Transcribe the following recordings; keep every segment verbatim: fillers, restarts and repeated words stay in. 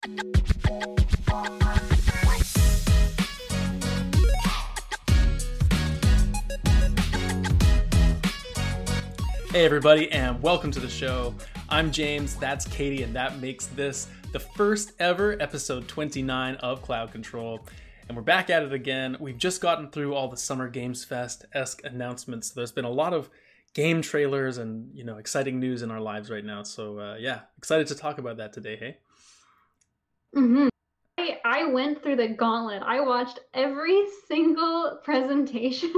Hey everybody, and welcome to the show. I'm James, that's Katie, and that makes this the first ever episode twenty-nine of Cloud Control. And we're back at it again. We've just gotten through all the Summer Games Fest-esque announcements. So there's been a lot of game trailers and, you know, exciting news in our lives right now. So uh, yeah, excited to talk about that today, hey? Mm-hmm. I, I went through the gauntlet. I watched every single presentation.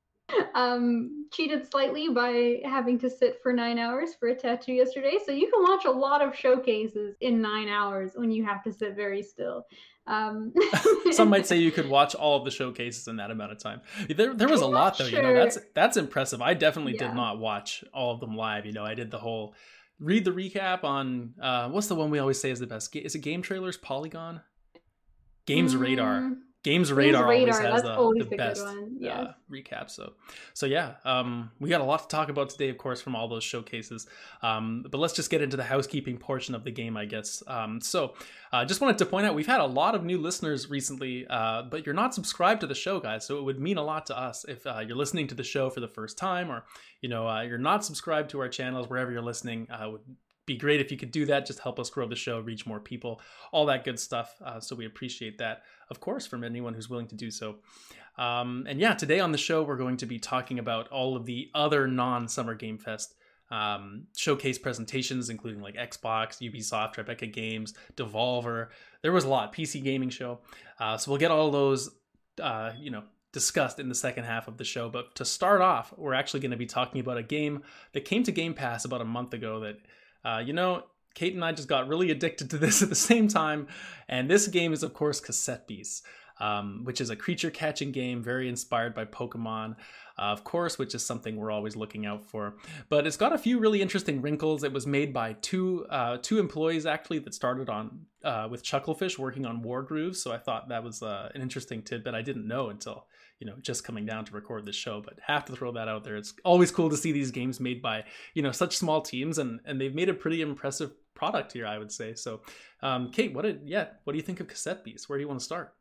um, cheated slightly by having to sit for nine hours for a tattoo yesterday. So you can watch a lot of showcases in nine hours when you have to sit very still. Um, Some might say you could watch all of the showcases in that amount of time. There, there was a lot though. Sure. You know, that's that's impressive. I definitely Yeah. did not watch all of them live. You know, I did the whole read the recap on uh, what's the one we always say is the best? Is it Game Trailers? Polygon? Games Mm. Radar. Games Radar, Games Radar always has that's the, always the a best good one. Yes. uh, recap. So, so yeah, um, we got a lot to talk about today, of course, from all those showcases. Um, but let's just get into the housekeeping portion of the game, I guess. Um, so, I uh, just wanted to point out we've had a lot of new listeners recently, uh, but you're not subscribed to the show, guys. So it would mean a lot to us if uh, you're listening to the show for the first time, or you know, uh, you're not subscribed to our channels wherever you're listening. Uh, would be great if you could do that. Just help us grow the show, reach more people, all that good stuff. Uh, so we appreciate that, of course, from anyone who's willing to do so. Um, and yeah, today on the show, we're going to be talking about all of the other non-Summer Game Fest um, showcase presentations, including like Xbox, Ubisoft, Tribeca Games, Devolver. There was a lot, P C Gaming Show. Uh, so we'll get all those, uh, you know, discussed in the second half of the show. But to start off, we're actually going to be talking about a game that came to Game Pass about a month ago that Uh, you know, Kate and I just got really addicted to this at the same time. And this game is, of course, Cassette Beasts, um, which is a creature catching game very inspired by Pokemon, uh, of course, which is something we're always looking out for. But it's got a few really interesting wrinkles. It was made by two uh, two employees, actually, that started on uh, with Chucklefish working on Wargroove. So I thought that was uh, an interesting tidbit I didn't know until, you know, just coming down to record this show, but have to throw that out there. It's always cool to see these games made by, you know, such small teams, and, and they've made a pretty impressive product here, I would say. So, um, Kate, what did, yeah, what do you think of Cassette Beasts? Where do you want to start?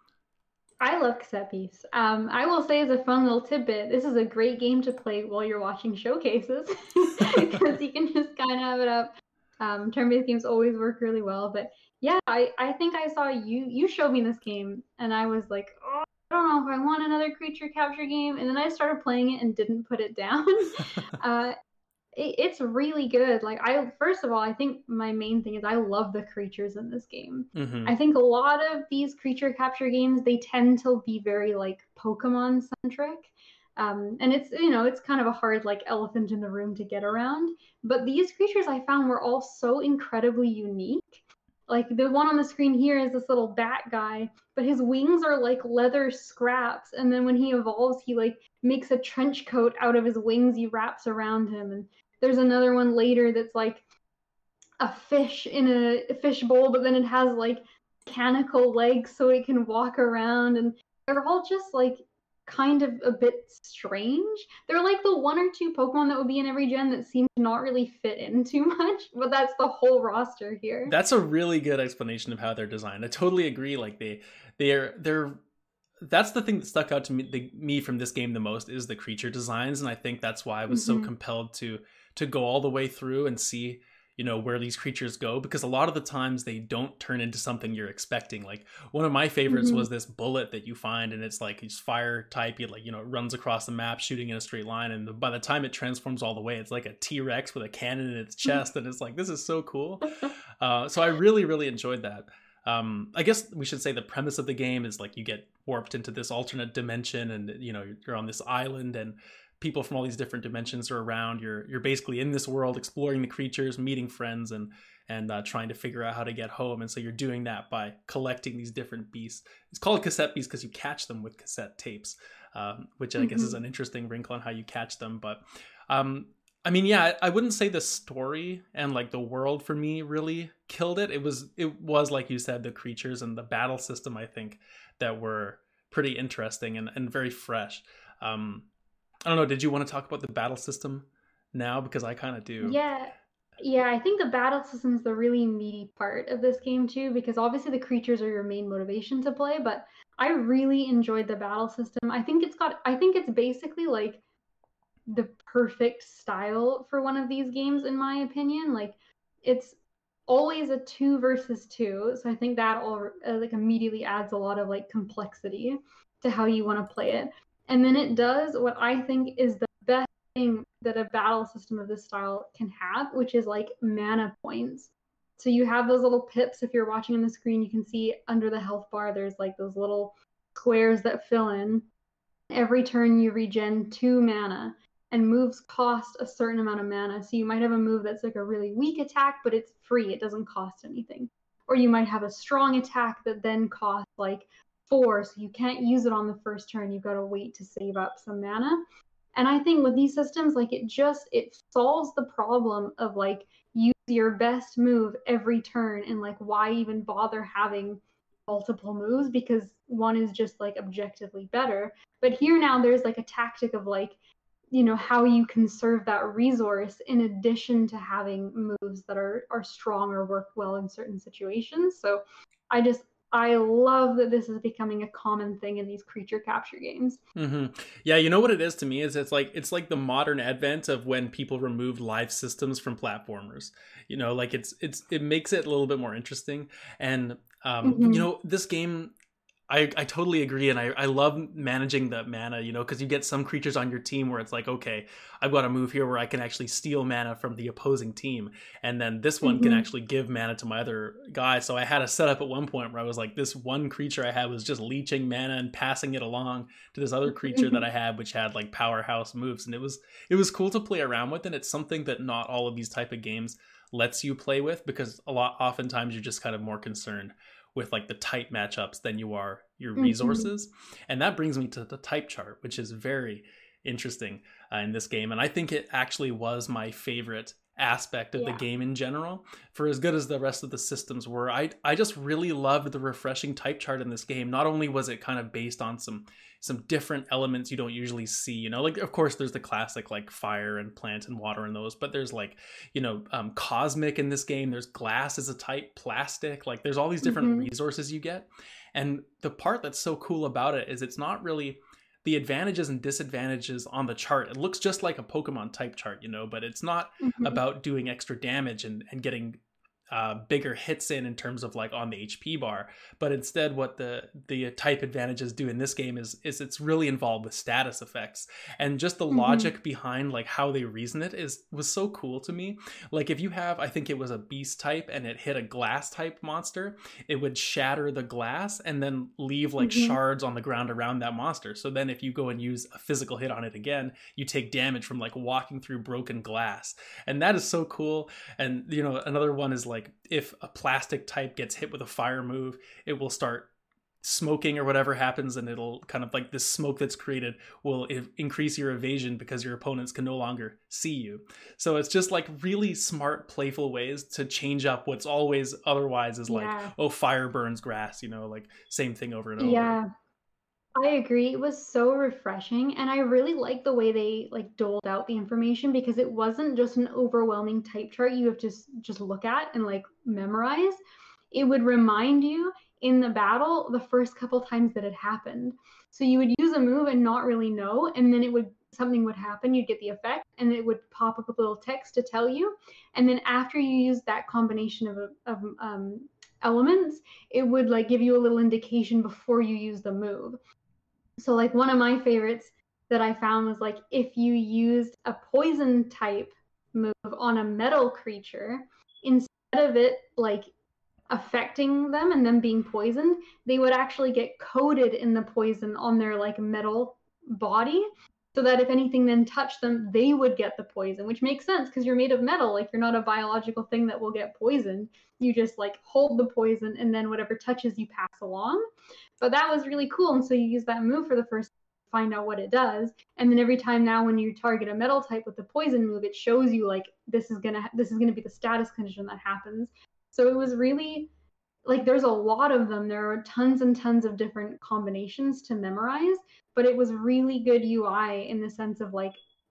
I love Cassette Beasts. Um, I will say as a fun little tidbit, this is a great game to play while you're watching showcases because you can just kind of have it up. Um, turn-based games always work really well, but yeah, I, I think I saw you, you showed me this game and I was like, oh, I don't know if I want another creature capture game. And then I started playing it and didn't put it down. uh, it, it's really good. Like I, first of all, I think my main thing is I love the creatures in this game. Mm-hmm. I think a lot of these creature capture games, they tend to be very like Pokemon centric. Um, and it's, you know, it's kind of a hard like elephant in the room to get around. But these creatures I found were all so incredibly unique. Like the one on the screen here is this little bat guy, but his wings are like leather scraps. And then when he evolves, he like makes a trench coat out of his wings he wraps around him. And there's another one later that's like a fish in a fish bowl, but then it has like mechanical legs so it can walk around. And they're all just like kind of a bit strange. They're like the one or two Pokemon that would be in every gen that seem to not really fit in too much, but that's the whole roster here. That's a really good explanation of how they're designed. I totally agree. Like they, they're, they're, that's the thing that stuck out to me, the, me from this game the most is the creature designs. And I think that's why I was mm-hmm. so compelled to, to go all the way through and see, you know, where these creatures go, because a lot of the times they don't turn into something you're expecting. Like one of my favorites mm-hmm. was this bullet that you find, and it's like it's fire type. You like, you know, it runs across the map shooting in a straight line, and by the time it transforms all the way, it's like a T-Rex with a cannon in its chest, and it's like, this is so cool. Uh, so I really, really enjoyed that. Um, I guess we should say the premise of the game is like you get warped into this alternate dimension, and you know you're on this island, and people from all these different dimensions are around. You're you're basically in this world, exploring the creatures, meeting friends, and and uh, trying to figure out how to get home. And so you're doing that by collecting these different beasts. It's called Cassette Beasts because you catch them with cassette tapes, um, which I mm-hmm. guess is an interesting wrinkle on how you catch them. But um, I mean, yeah, I wouldn't say the story and like the world for me really killed it. It was it was like you said, the creatures and the battle system, I think, that were pretty interesting and, and very fresh. Um, I don't know. Did you want to talk about the battle system now? Because I kind of do. Yeah. Yeah, I think the battle system is the really meaty part of this game too, because obviously the creatures are your main motivation to play, but I really enjoyed the battle system. I think it's got I think it's basically like the perfect style for one of these games in my opinion. Like it's always a two versus two, so I think that all uh, like immediately adds a lot of like complexity to how you want to play it. And then it does what I think is the best thing that a battle system of this style can have, which is like mana points. So you have those little pips. If you're watching on the screen, you can see under the health bar there's like those little squares that fill in. Every turn you regen two mana, and moves cost a certain amount of mana. So you might have a move that's like a really weak attack, but it's free, it doesn't cost anything. Or you might have a strong attack that then costs like four, so you can't use it on the first turn. You've got to wait to save up some mana. And I think with these systems, like it just it solves the problem of like use your best move every turn, and like why even bother having multiple moves, because one is just like objectively better. But here now there's like a tactic of like, you know, how you conserve that resource in addition to having moves that are are strong or work well in certain situations. So I just I love that this is becoming a common thing in these creature capture games. Hmm. Yeah, you know what it is to me is it's like it's like the modern advent of when people removed live systems from platformers. You know, like it's it's it makes it a little bit more interesting. And um, you Mm-hmm. know, this game I, I totally agree, and I, I love managing the mana, you know, because you get some creatures on your team where it's like, okay, I've got a move here where I can actually steal mana from the opposing team, and then this one can Mm-hmm. actually give mana to my other guy. So I had a setup at one point where I was like, this one creature I had was just leeching mana and passing it along to this other creature that I had, which had like powerhouse moves, and it was it was cool to play around with, and it's something that not all of these type of games lets you play with, because a lot oftentimes you're just kind of more concerned with like the type matchups than you are your Mm-hmm. resources. And that brings me to the type chart, which is very interesting uh, in this game. And I think it actually was my favorite aspect of the Yeah. game in general. For as good as the rest of the systems were, I I just really loved the refreshing type chart in this game. Not only was it kind of based on some some different elements you don't usually see, you know, like of course there's the classic like fire and plant and water and those, but there's like, you know, um, cosmic in this game. There's glass as a type, plastic, like there's all these different Mm-hmm. resources you get. And the part that's so cool about it is it's not really the advantages and disadvantages on the chart. It looks just like a Pokemon type chart, you know, but it's not Mm-hmm. about doing extra damage and, and getting uh, bigger hits in in terms of like on the H P bar, but instead what the the type advantages do in this game is is it's really involved with status effects, and just the Mm-hmm. logic behind like how they reason it is was so cool to me. Like if you have, I think it was a beast type and it hit a glass type monster, it would shatter the glass and then leave like Mm-hmm. shards on the ground around that monster. So then if you go and use a physical hit on it again, you take damage from like walking through broken glass, and that is so cool. And you know, another one is like if a plastic type gets hit with a fire move, it will start smoking or whatever happens, and it'll kind of like this smoke that's created will increase your evasion because your opponents can no longer see you. So it's just like really smart, playful ways to change up what's always otherwise is like, Yeah. oh, fire burns grass, you know, like same thing over and over. Yeah. I agree. It was so refreshing, and I really liked the way they like doled out the information, because it wasn't just an overwhelming type chart you have to just just look at and like memorize. It would remind you in the battle the first couple times that it happened. So you would use a move and not really know, and then it would something would happen, you'd get the effect, and it would pop up with a little text to tell you. And then after you use that combination of, of um, elements, it would like give you a little indication before you use the move. So like one of my favorites that I found was like if you used a poison type move on a metal creature, instead of it like affecting them and them being poisoned, they would actually get coated in the poison on their like metal body, so that if anything then touched them, they would get the poison, which makes sense because you're made of metal. Like you're not a biological thing that will get poisoned. You just like hold the poison, and then whatever touches you pass along. But that was really cool. And so you use that move for the first time to find out what it does. And then every time now when you target a metal type with the poison move, it shows you like this is gonna this is gonna be the status condition that happens. So it was really like there's a lot of them. There are tons and tons of different combinations to memorize, but it was really good U I in the sense of like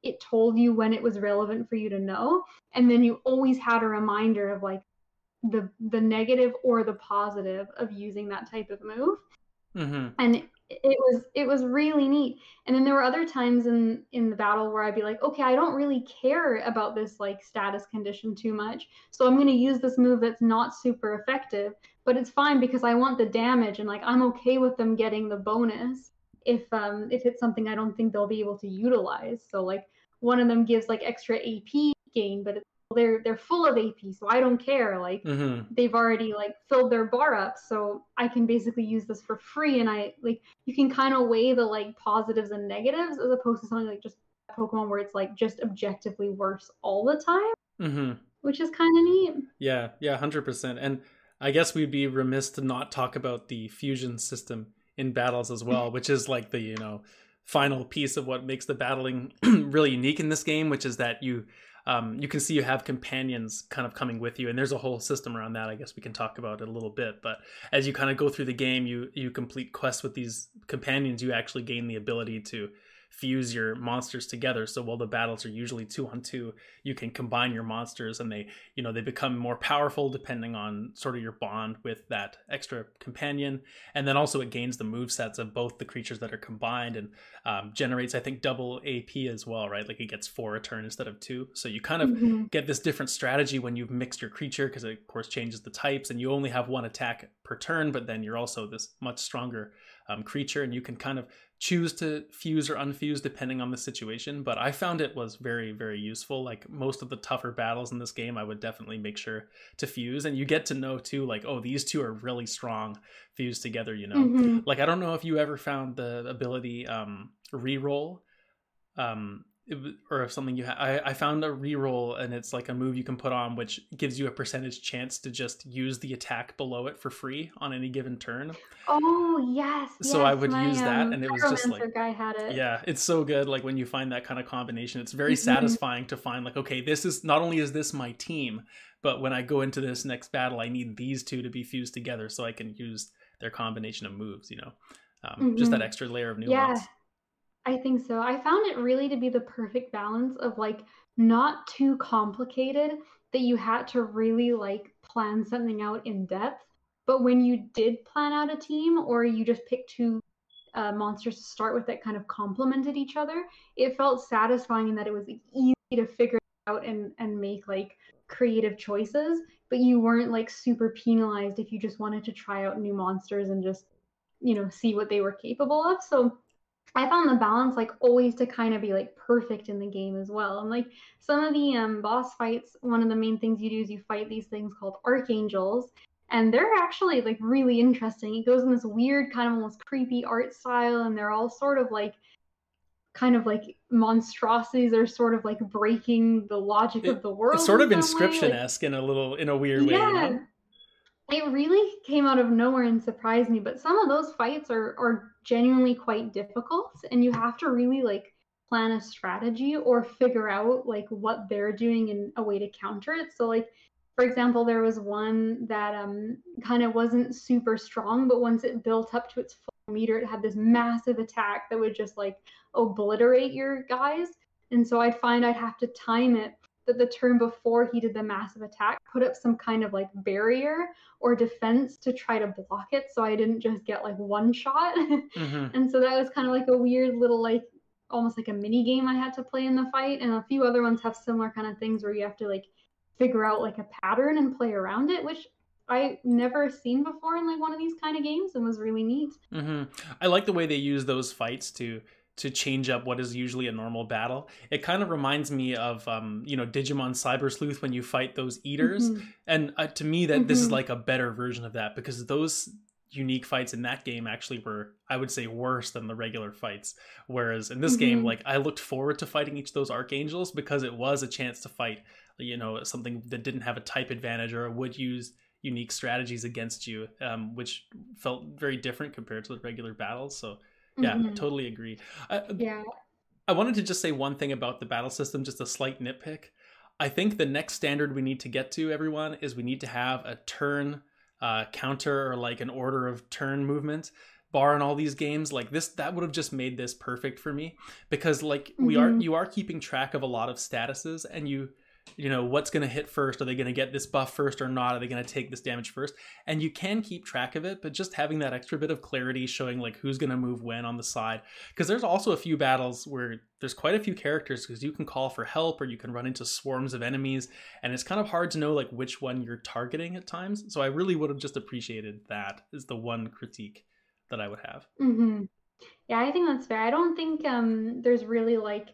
it told you when it was relevant for you to know. And then you always had a reminder of like the the negative or the positive of using that type of move. Mm-hmm. And it, it was it was really neat. And then there were other times in in the battle where I'd be like, okay, I don't really care about this like status condition too much, so I'm going to use this move that's not super effective, but it's fine because I want the damage, and like I'm okay with them getting the bonus if um if it's something I don't think they'll be able to utilize. So like one of them gives like extra A P gain, but it's, they're they're full of A P, so I don't care. Like Mm-hmm. they've already like filled their bar up, so I can basically use this for free. And I like you can kind of weigh the like positives and negatives as opposed to something like just Pokemon where it's like just objectively worse all the time, Mm-hmm. which is kind of neat. Yeah, yeah, one hundred percent. And I guess we'd be remiss to not talk about the fusion system in battles as well, which is like the, you know, final piece of what makes the battling really unique in this game, which is that you um, you can see you have companions kind of coming with you, and there's a whole system around that. I guess we can talk about it a little bit, but as you kind of go through the game, you you complete quests with these companions, you actually gain the ability to fuse your monsters together. So while the battles are usually two on two, you can combine your monsters, and they, you know, they become more powerful depending on sort of your bond with that extra companion. And then also it gains the move sets of both the creatures that are combined, and um, generates, I think, double A P as well, right? Like it gets four a turn instead of two. So you kind of Mm-hmm. get this different strategy when you've mixed your creature, because it of course changes the types, and you only have one attack per turn, but then you're also this much stronger um, creature, and you can kind of choose to fuse or unfuse depending on the situation. But I found it was very, very useful. Like most of the tougher battles in this game, I would definitely make sure to fuse, and you get to know too, like, oh, these two are really strong fused together, you know. Mm-hmm. Like I don't know if you ever found the ability um reroll, um it, or if something you ha- I, I found a reroll, and it's like a move you can put on which gives you a percentage chance to just use the attack below it for free on any given turn. Oh yes, So yes. I would My use that, um and it was just like, Pyromancer guy had it. yeah, it's so good. Like when you find that kind of combination, it's very Mm-hmm. satisfying to find like, okay, this is not only is this my team, but when I go into this next battle, I need these two to be fused together so I can use their combination of moves, you know. Um, just that Mm-hmm. extra layer of Yeah, nuance. I think so. I found it really to be the perfect balance of like not too complicated that you had to really like plan something out in depth. But when you did plan out a team, or you just picked two uh, monsters to start with that kind of complemented each other, it felt satisfying in that it was easy to figure out and and make like creative choices, but you weren't like super penalized if you just wanted to try out new monsters and just, you know, see what they were capable of. So I found the balance like always to kind of be like perfect in the game as well. And like some of the um, boss fights, one of the main things you do is you fight these things called archangels, and they're actually like really interesting. It goes in this weird kind of almost creepy art style, and they're all sort of like kind of like monstrosities. They're sort of like breaking the logic of It the it's world sort in of some way. Like Inscription-esque in a little in a weird way, you yeah, know? it really came out of nowhere and surprised me, but some of those fights are are genuinely quite difficult, and you have to really like plan a strategy or figure out like what they're doing and a way to counter it. So like for example, there was one that um kind of wasn't super strong, but once it built up to its full meter, it had this massive attack that would just like obliterate your guys. And so I'd find I'd have to time it that the turn before he did the massive attack, put up some kind of like barrier or defense to try to block it, so I didn't just get like one shot. Mm-hmm. And so that was kind of like a weird little like almost like a mini game I had to play in the fight. And a few other ones have similar kind of things where you have to like figure out like a pattern and play around it, which I never seen before in like one of these kind of games, and was really neat. Mm-hmm. I like the way they use those fights to to change up what is usually a normal battle. It kind of reminds me of um, you know, Digimon Cyber Sleuth when you fight those eaters, Mm-hmm. and uh, to me that this is Mm-hmm. like a better version of that, because those unique fights in that game actually were, I would say, worse than the regular fights. Whereas in this game, Mm-hmm. like I looked forward to fighting each of those archangels because it was a chance to fight, you know, something that didn't have a type advantage or would use unique strategies against you, um, which felt very different compared to the regular battles. So yeah, I Mm-hmm. totally agree. I, Yeah. I wanted to just say one thing about the battle system, just a slight nitpick. I think the next standard we need to get to, everyone, is we need to have a turn uh, counter, or like an order of turn movement bar in all these games, like this, that would have just made this perfect for me, because like we Mm-hmm. are, you are keeping track of a lot of statuses, and you, you know, what's going to hit first. Are they going to get this buff first or not? Are they going to take this damage first? And you can keep track of it, but just having that extra bit of clarity showing like who's going to move when on the side. Because there's also a few battles where there's quite a few characters, because you can call for help or you can run into swarms of enemies, and it's kind of hard to know like which one you're targeting at times. So I really would have just appreciated that, is the one critique that I would have. Mm-hmm. Yeah, I think that's fair. I don't think um there's really like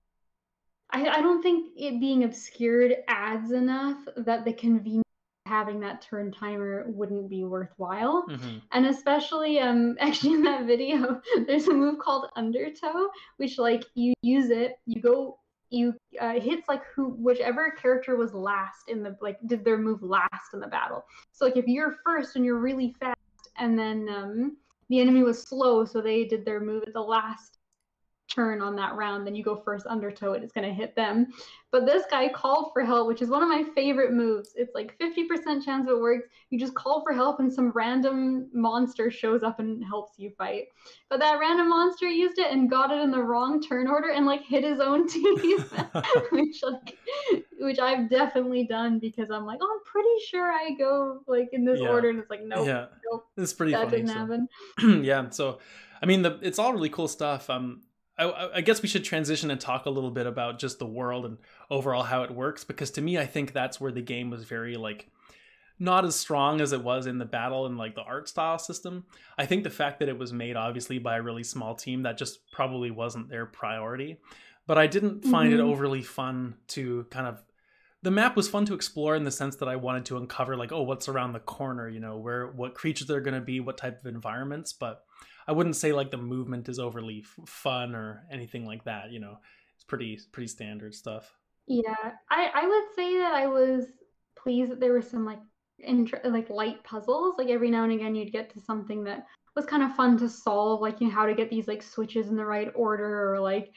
I, I don't think it being obscured adds enough that the convenience of having that turn timer wouldn't be worthwhile. Mm-hmm. And especially um actually in that video, there's a move called Undertow, which like you use it, you go you uh, hits like who whichever character was last in the like did their move last in the battle. So like if you're first and you're really fast, and then um the enemy was slow, so they did their move at the last turn on that round, then you go first Undertow it, it's going to hit them. But this guy called for help, which is one of my favorite moves. It's like fifty percent chance it works. You just call for help and some random monster shows up and helps you fight. But that random monster used it and got it in the wrong turn order and like hit his own team. which like which I've definitely done, because I'm like, oh, I'm pretty sure I go like in this Yeah. order, and it's like, nope, Yeah, nope, it's pretty that funny. didn't So. happen. Yeah, so I mean, the, it's all really cool stuff. Um, I, I guess we should transition and talk a little bit about just the world and overall how it works, because to me, I think that's where the game was very like not as strong as it was in the battle and like the art style system. I think the fact that it was made obviously by a really small team, that just probably wasn't their priority. But I didn't find Mm-hmm. it overly fun to kind of, the map was fun to explore in the sense that I wanted to uncover like, oh, what's around the corner, you know, where, what creatures they're going to be, what type of environments. But I wouldn't say like the movement is overly f- fun or anything like that. You know, it's pretty, pretty standard stuff. Yeah, I, I would say that I was pleased that there were some like intr- like light puzzles. Like every now and again, you'd get to something that was kind of fun to solve, like you know how to get these like switches in the right order, or like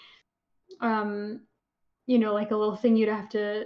um you know like a little thing you'd have to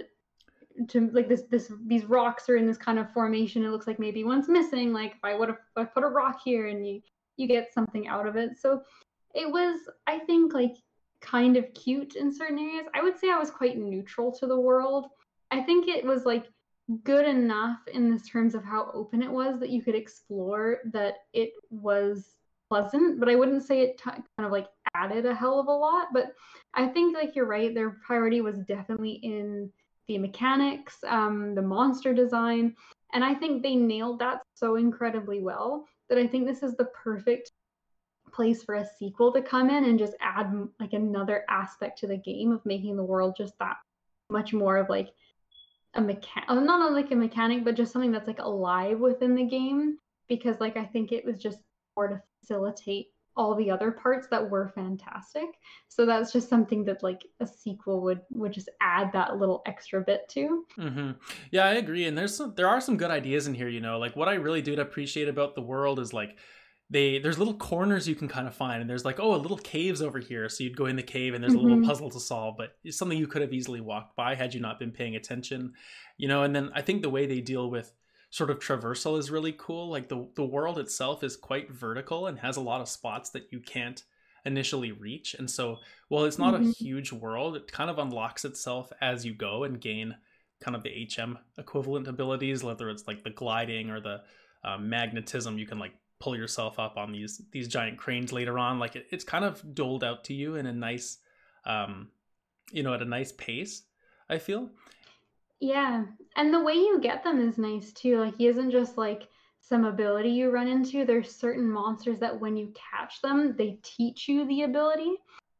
to like this this these rocks are in this kind of formation. It looks like maybe one's missing. Like if I would have I put a rock here, and you you get something out of it. So it was, I think, like kind of cute in certain areas. I would say I was quite neutral to the world. I think it was like good enough in this terms of how open it was that you could explore, that it was pleasant, but I wouldn't say it t- kind of like added a hell of a lot. But I think like you're right, their priority was definitely in the mechanics, um, the monster design, and I think they nailed that so incredibly well that I think this is the perfect place for a sequel to come in and just add like another aspect to the game of making the world just that much more of like a mechanic, not like a mechanic, but just something that's like alive within the game. Because like I think it was just more to facilitate all the other parts that were fantastic. So that's just something that like a sequel would would just add that little extra bit to. Mm-hmm. Yeah, I agree. And there's some, there are some good ideas in here. You know, like what I really do appreciate about the world is like they there's little corners you can kind of find, and there's like, oh, a little cave's over here, so you'd go in the cave and there's mm-hmm. a little puzzle to solve, but it's something you could have easily walked by had you not been paying attention, you know. And then I think the way they deal with sort of traversal is really cool. Like the the world itself is quite vertical and has a lot of spots that you can't initially reach, and so while it's not mm-hmm. a huge world, it kind of unlocks itself as you go and gain kind of the H M equivalent abilities, whether it's like the gliding or the uh, magnetism. You can like pull yourself up on these these giant cranes later on. Like it, it's kind of doled out to you in a nice um you know at a nice pace, I feel. Yeah, and the way you get them is nice too. Like he isn't just like some ability you run into. There's certain monsters that when you catch them, they teach you the ability,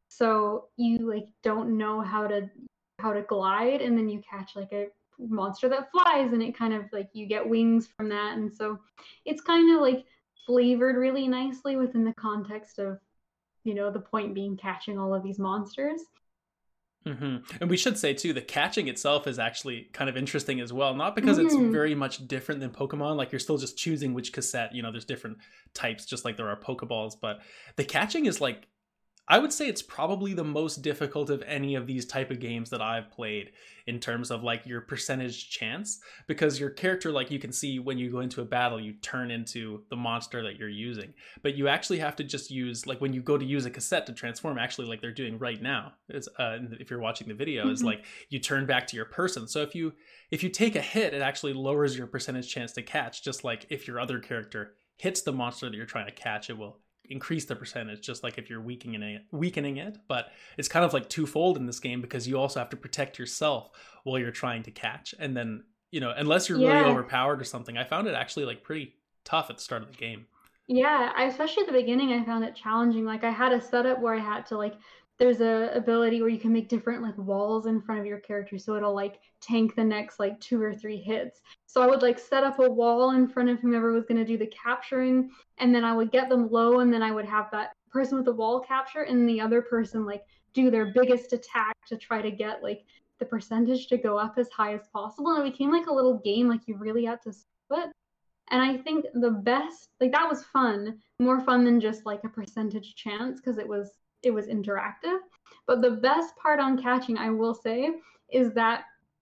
so you like don't know how to how to glide, and then you catch like a monster that flies, and it kind of like you get wings from that. And so it's kind of like flavored really nicely within the context of, you know, the point being catching all of these monsters. Mm-hmm. And we should say too, the catching itself is actually kind of interesting as well. Not because mm. it's very much different than Pokemon, like you're still just choosing which cassette, you know, there's different types just like there are Pokeballs, but the catching is like I would say it's probably the most difficult of any of these type of games that I've played in terms of like your percentage chance, because your character, like you can see when you go into a battle, you turn into the monster that you're using, but you actually have to just use, like when you go to use a cassette to transform, actually like they're doing right now, is uh, if you're watching the video, mm-hmm. is like you turn back to your person. So if you if you take a hit, it actually lowers your percentage chance to catch, just like if your other character hits the monster that you're trying to catch, it will increase the percentage, just like if you're weakening it weakening it. But it's kind of like twofold in this game, because you also have to protect yourself while you're trying to catch, and then, you know, unless you're yeah. really overpowered or something. I found it actually like pretty tough at the start of the game. Yeah, I, especially at the beginning, I found it challenging. Like I had a setup where I had to like, there's a ability where you can make different like walls in front of your character, so it'll like tank the next like two or three hits. So I would like set up a wall in front of whomever was going to do the capturing, and then I would get them low, and then I would have that person with the wall capture, and the other person like do their biggest attack to try to get like the percentage to go up as high as possible. And it became like a little game, like you really had to split. And I think the best, like that was fun, more fun than just like a percentage chance, because it was it was interactive. But the best part on catching, I will say, is that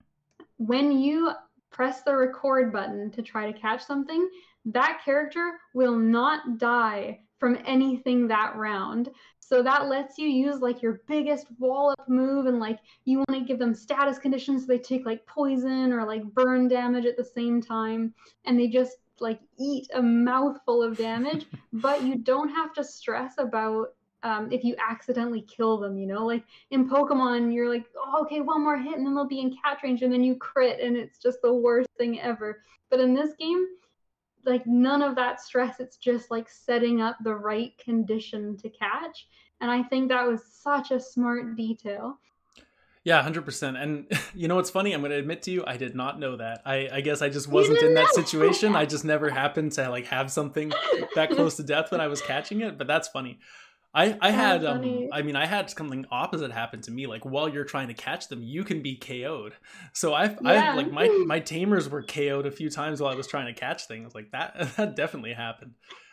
when you press the record button to try to catch something, that character will not die from anything that round. So that lets you use like your biggest wall up move, and like you want to give them status conditions so they take like poison or like burn damage at the same time, and they just like eat a mouthful of damage. But you don't have to stress about um, if you accidentally kill them, you know, like in Pokemon, you're like, oh, okay, one more hit and then they'll be in catch range, and then you crit and it's just the worst thing ever. But in this game, like none of that stress. It's just like setting up the right condition to catch. And I think that was such a smart detail. Yeah, one hundred percent. And you know what's funny? I'm going to admit to you, I did not know that. I, I guess I just wasn't in that situation. I just never happened to like have something that close to death when I was catching it. But that's funny. I, I had, um, I mean, I had something opposite happen to me. Like while you're trying to catch them, you can be K O'd. So I've, yeah. I've like my, my tamers were K O'd a few times while I was trying to catch things like that. That definitely happened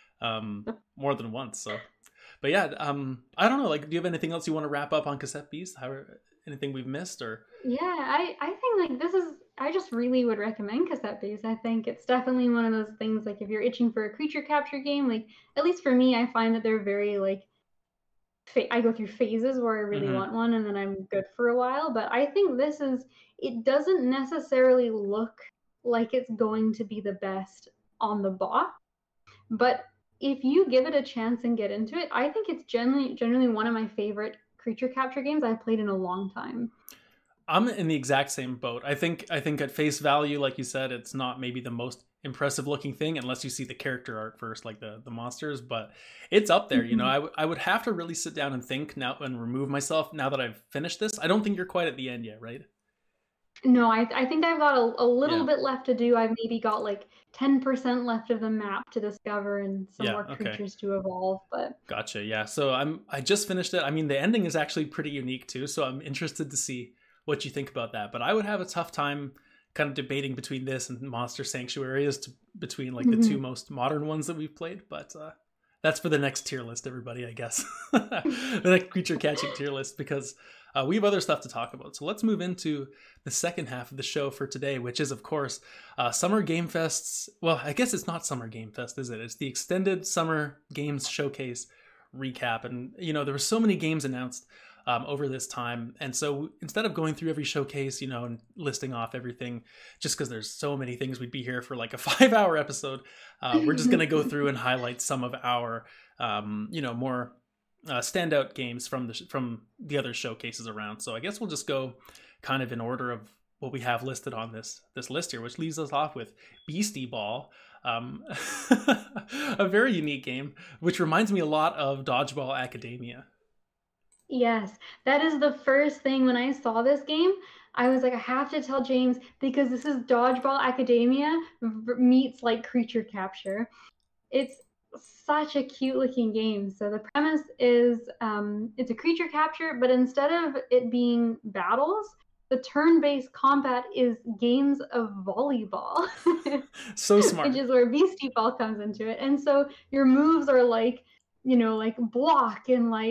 um, more than once. So, but yeah, um, I don't know. Like, do you have anything else you want to wrap up on Cassette Beast? How, anything we've missed or? Yeah, I, I think like this is, I just really would recommend Cassette Beast. I think it's definitely one of those things, like if you're itching for a creature capture game, like at least for me, I find that they're very like, I go through phases where I really mm-hmm. want one and then I'm good for a while. But I think this is, it doesn't necessarily look like it's going to be the best on the box. But if you give it a chance and get into it, I think it's generally generally one of my favorite creature capture games I've played in a long time. I'm in the exact same boat. I think I think at face value, like you said, it's not maybe the most impressive looking thing unless you see the character art first, like the the monsters, but it's up there. Mm-hmm. You know, I, w- I would have to really sit down and think now and remove myself now that I've finished this. I don't think you're quite at the end yet, right? No, I I think I've got a, a little yeah. bit left to do. I've maybe got like ten percent left of the map to discover and some yeah, more creatures okay. to evolve. But gotcha. Yeah. So I'm I just finished it. I mean, the ending is actually pretty unique too. So I'm interested to see what you think about that. But I would have a tough time kind of debating between this and Monster Sanctuary as to between like mm-hmm. the two most modern ones that we've played. But uh, that's for the next tier list, everybody, I guess. The next creature catching tier list, because uh, we have other stuff to talk about. So let's move into the second half of the show for today, which is, of course, uh, Summer Game Fest's... Well, I guess it's not Summer Game Fest, is it? It's the Extended Summer Games Showcase recap. And, you know, there were so many games announced Um, over this time. And so instead of going through every showcase, you know, and listing off everything, just because there's so many things, we'd be here for like a five hour episode. Uh, we're just going to go through and highlight some of our, um, you know, more uh, standout games from the, from the other showcases around. So I guess we'll just go kind of in order of what we have listed on this, this list here, which leaves us off with Beastie Ball. Um, a very unique game, which reminds me a lot of Dodgeball Academia. Yes, that is the first thing when I saw this game. I was like, I have to tell James, because this is Dodgeball Academia meets like creature capture. It's such a cute looking game. So the premise is um, it's a creature capture, but instead of it being battles, the turn-based combat is games of volleyball. So smart. Which is where Beastie Ball comes into it. And so your moves are like, you know, like block and like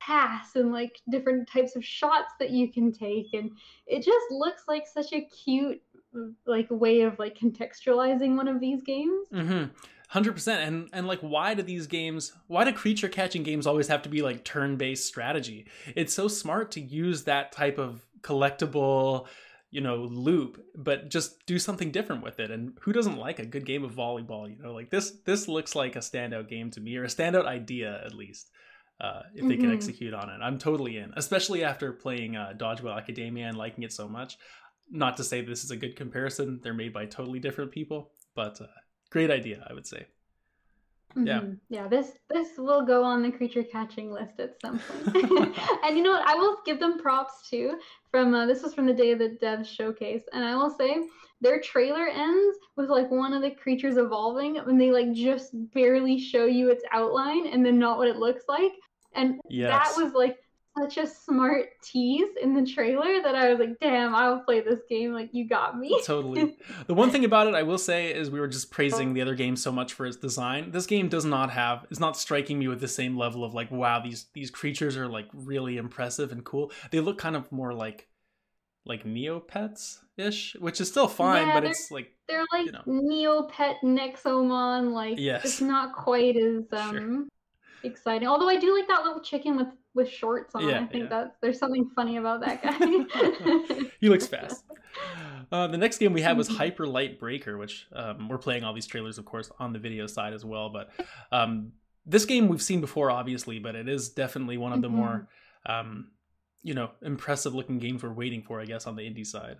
paths and like different types of shots that you can take, and it just looks like such a cute like way of like contextualizing one of these games. Mm-hmm. one hundred percent. And and like, why do these games, why do creature catching games always have to be like turn-based strategy? It's so smart to use that type of collectible, you know, loop, but just do something different with it. And who doesn't like a good game of volleyball? You know, like this this looks like a standout game to me, or a standout idea at least. Uh, if they mm-hmm. can execute on it, I'm totally in, especially after playing uh, Dodgeball Academia and liking it so much. Not to say this is a good comparison. They're made by totally different people, but uh, great idea, I would say. Mm-hmm. Yeah. Yeah, this this will go on the creature catching list at some point. And you know what? I will give them props too. From uh, this was from the Day of the Devs showcase, and I will say their trailer ends with like one of the creatures evolving, and they like just barely show you its outline and then not what it looks like. And yes. That was like such a smart tease in the trailer that I was like, damn, I'll play this game. Like, you got me. Totally. The one thing about it, I will say, is we were just praising the other game so much for its design. This game does not have, is not striking me with the same level of like, wow, these these creatures are like really impressive and cool. They look kind of more like like Neopets-ish, which is still fine, yeah, but it's like... They're like, you know. Neopet Nexomon, like, yes. It's not quite as um sure. exciting. Although I do like that little chicken with with shorts on. Yeah, I think yeah. that there's something funny about that guy. He looks fast. Uh, the next game we had was Hyper Light Breaker, which um, we're playing all these trailers, of course, on the video side as well. But um, this game we've seen before, obviously, but it is definitely one of the mm-hmm. more, um, you know, impressive looking games we're waiting for, I guess, on the indie side.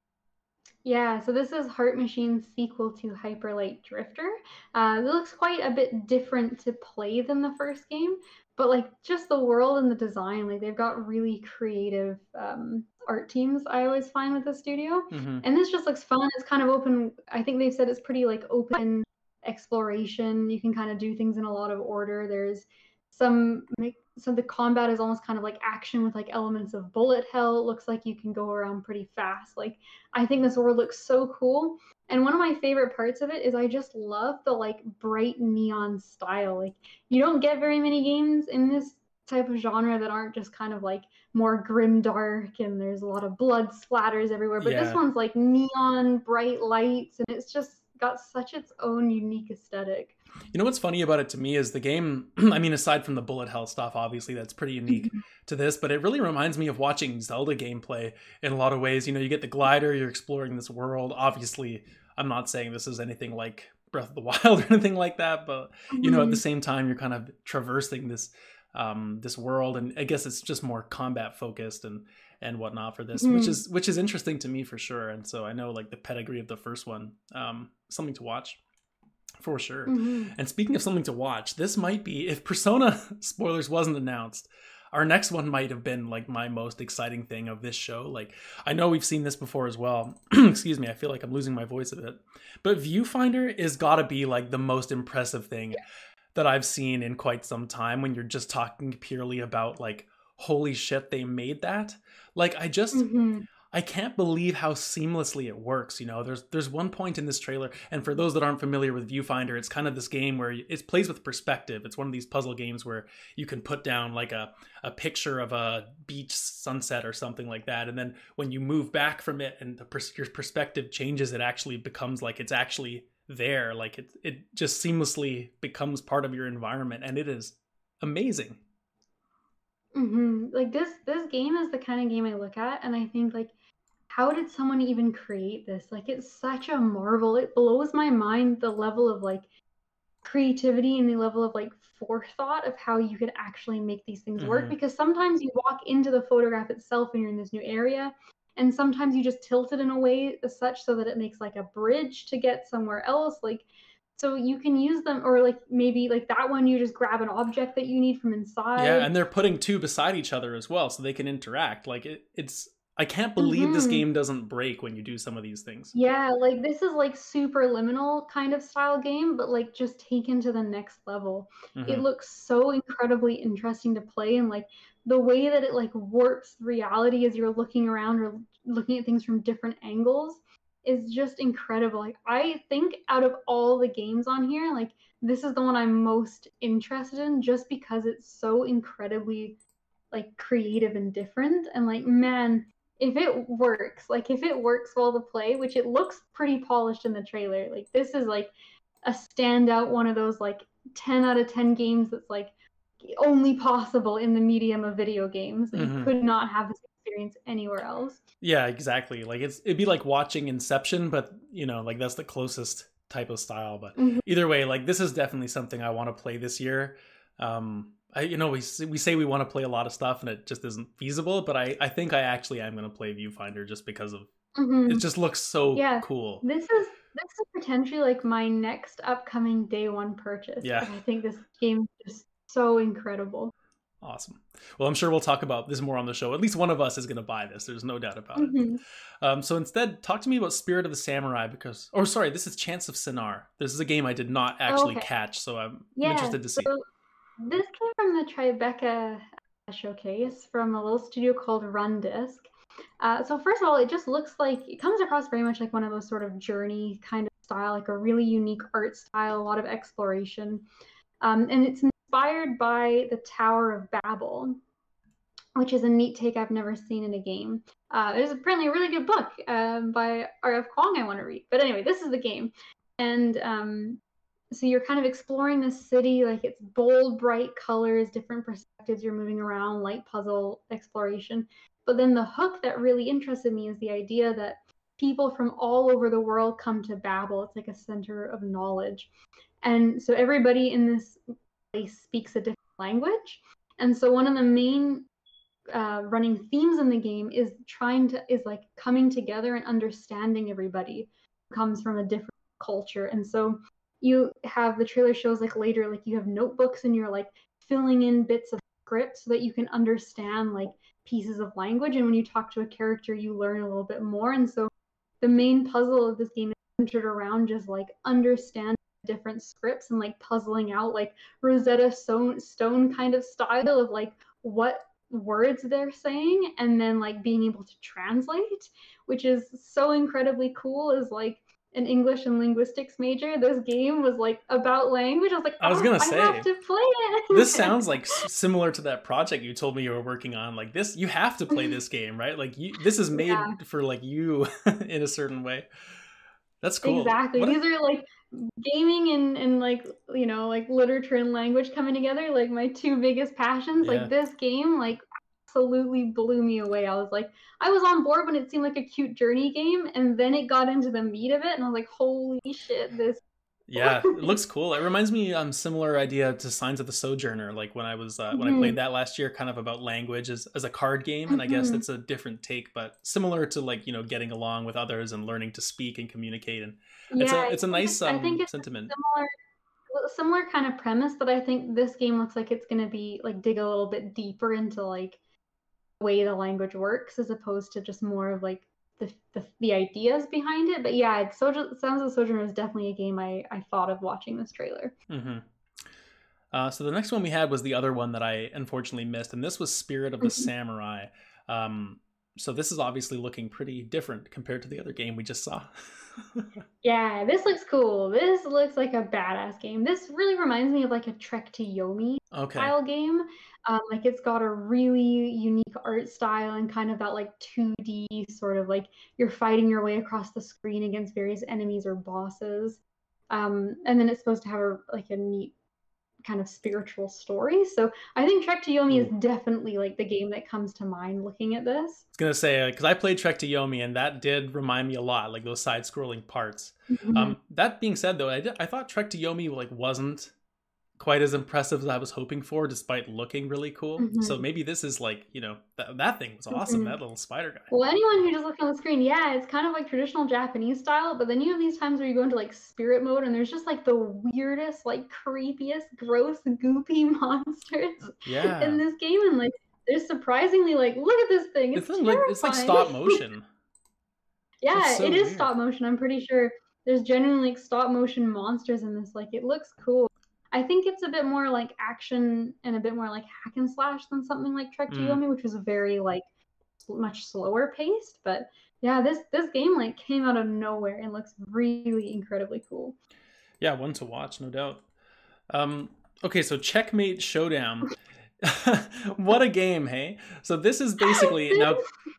Yeah, so this is Heart Machine's sequel to Hyper Light Drifter. Uh, it looks quite a bit different to play than the first game, but like just the world and the design, like they've got really creative um, art teams, I always find, with the studio. Mm-hmm. And this just looks fun. It's kind of open. I think they've said it's pretty like open exploration. You can kind of do things in a lot of order. There's some so the combat is almost kind of like action with like elements of bullet hell. It looks like you can go around pretty fast. Like, I think this world looks so cool. And one of my favorite parts of it is I just love the like bright neon style. Like, you don't get very many games in this type of genre that aren't just kind of like more grim dark and there's a lot of blood splatters everywhere. But yeah. This one's like neon bright lights, and it's just got such its own unique aesthetic. You know what's funny about it to me is the game, I mean, aside from the bullet hell stuff, obviously that's pretty unique mm-hmm. to this, but it really reminds me of watching Zelda gameplay in a lot of ways. You know, you get the glider, you're exploring this world. Obviously, I'm not saying this is anything like Breath of the Wild or anything like that, but, mm-hmm. you know, at the same time, you're kind of traversing this um, this world, and I guess it's just more combat focused and and whatnot for this, mm-hmm. which is which is interesting to me for sure. And so I know like the pedigree of the first one, um, something to watch. For sure. Mm-hmm. And speaking of something to watch, this might be, if Persona, spoilers, wasn't announced, our next one might have been like my most exciting thing of this show. Like, I know we've seen this before as well. Excuse me, I feel like I'm losing my voice a bit. But Viewfinder is gotta be like the most impressive thing yeah. that I've seen in quite some time, when you're just talking purely about like, holy shit, they made that. Like, I just... Mm-hmm. I can't believe how seamlessly it works. You know, there's there's one point in this trailer, and for those that aren't familiar with Viewfinder, it's kind of this game where it plays with perspective. It's one of these puzzle games where you can put down like a, a picture of a beach sunset or something like that. And then when you move back from it and the pers- your perspective changes, it actually becomes like it's actually there. Like it, it just seamlessly becomes part of your environment. And it is amazing. Mm-hmm. Like this, this game is the kind of game I look at and I think like, how did someone even create this? Like, it's such a marvel. It blows my mind, the level of like creativity and the level of like forethought of how you could actually make these things work. Mm-hmm. Because sometimes you walk into the photograph itself and you're in this new area, and sometimes you just tilt it in a way as such so that it makes like a bridge to get somewhere else. Like, so you can use them, or like maybe like that one, you just grab an object that you need from inside. Yeah, and they're putting two beside each other as well, so they can interact. Like it, it's. I can't believe mm-hmm. this game doesn't break when you do some of these things. Yeah, like this is like super liminal kind of style game, but like just taken to the next level. Mm-hmm. It looks so incredibly interesting to play, and like the way that it like warps reality as you're looking around or looking at things from different angles is just incredible. Like I think out of all the games on here, like this is the one I'm most interested in, just because it's so incredibly like creative and different. And like, man, if it works, like if it works well to play, which it looks pretty polished in the trailer, like this is like a standout one of those like ten out of ten games that's like only possible in the medium of video games. That Mm-hmm. You could not have this experience anywhere else. Yeah, exactly. Like it's it'd be like watching Inception, but you know, like that's the closest type of style. But mm-hmm. either way, like this is definitely something I want to play this year. Um, I you know we we say we want to play a lot of stuff and it just isn't feasible, but I I think I actually am going to play Viewfinder just because of mm-hmm. it just looks so yeah. cool. This is this is potentially like my next upcoming day one purchase. Yeah, I think this game is just so incredible. Awesome. Well, I'm sure we'll talk about this more on the show. At least one of us is going to buy this. There's no doubt about mm-hmm. it. Um, so instead, talk to me about Spirit of the Samurai because, or sorry, this is Chants of Sennaar. This is a game I did not actually okay. catch, so I'm yeah, interested to see. So this came from the Tribeca showcase from a little studio called Run Disc. Uh, so first of all, it just looks like, it comes across very much like one of those sort of journey kind of style, like a really unique art style, a lot of exploration. Um, and it's inspired by the Tower of Babel, which is a neat take I've never seen in a game. Uh, there's apparently a really good book um, by R F Kuang I want to read. But anyway, this is the game. And um, so you're kind of exploring the city, like it's bold, bright colors, different perspectives you're moving around, light puzzle exploration. But then the hook that really interested me is the idea that people from all over the world come to Babel. It's like a center of knowledge. And so everybody in this place speaks a different language. And so one of the main uh, running themes in the game is trying to, is like coming together and understanding everybody who comes from a different culture. And so you have, the trailer shows like later, like you have notebooks and you're like filling in bits of script so that you can understand like pieces of language. And when you talk to a character, you learn a little bit more. And so the main puzzle of this game is centered around just like understanding different scripts and like puzzling out like Rosetta Stone, Stone kind of style of like what words they're saying and then like being able to translate, which is so incredibly cool. Is like an English and linguistics major, this game was like about language. I was like, oh, I was gonna I say, I have to play it. This sounds like similar to that project you told me you were working on. Like this, you have to play this game, right? Like you, this is made yeah. for like you in a certain way. That's cool. Exactly. What These a- are like gaming and, and like, you know, like literature and language coming together, like my two biggest passions. Yeah. Like this game, like absolutely blew me away. I was like, I was on board when it seemed like a cute journey game, and then it got into the meat of it, and I was like, holy shit, this. Yeah, it looks cool. It reminds me um similar idea to Signs of the Sojourner, like when I was uh, when mm-hmm. I played that last year, kind of about language as, as a card game, and mm-hmm. I guess it's a different take, but similar to like, you know, getting along with others and learning to speak and communicate, and yeah, it's a it's a nice um, I think it's sentiment. Similar, similar kind of premise, but I think this game looks like it's going to be like dig a little bit deeper into like the way the language works as opposed to just more of like The, the the ideas behind it. But yeah, it's Sojourner, Sounds of Sojourner is definitely a game I, I thought of watching this trailer. Mm-hmm. Uh, so the next one we had was the other one that I unfortunately missed, and this was Spirit of the mm-hmm. Samurai. Um, so this is obviously looking pretty different compared to the other game we just saw. Yeah, this looks cool. This looks like a badass game. This really reminds me of like a Trek to Yomi okay. style game. Um, like it's got a really unique art style and kind of that like two D sort of like you're fighting your way across the screen against various enemies or bosses. Um, and then it's supposed to have a, like a neat kind of spiritual story. So I think Trek to Yomi Ooh. is definitely like the game that comes to mind looking at this. I was going to say, because uh, I played Trek to Yomi and that did remind me a lot, like those side scrolling parts. Mm-hmm. Um, that being said though, I, did, I thought Trek to Yomi like wasn't quite as impressive as I was hoping for, despite looking really cool. Mm-hmm. So maybe this is like, you know, th- that thing was awesome, mm-hmm. that little spider guy. Well, anyone who just looks on the screen, yeah, it's kind of like traditional Japanese style, but then you have these times where you go into like spirit mode and there's just like the weirdest, like creepiest, gross, goopy monsters yeah. in this game. And like, they're surprisingly like, look at this thing. It's, it's, like, it's like stop motion. Yeah, so it is weird. Stop motion. I'm pretty sure there's genuinely like stop motion monsters in this. Like, it looks cool. I think it's a bit more like action and a bit more like hack and slash than something like Trek to mm. Yomi, which was very like much slower paced. But yeah, this this game like came out of nowhere and looks really incredibly cool. Yeah, one to watch, no doubt. Um, okay, so Checkmate Showdown. What a game, hey? So this is basically now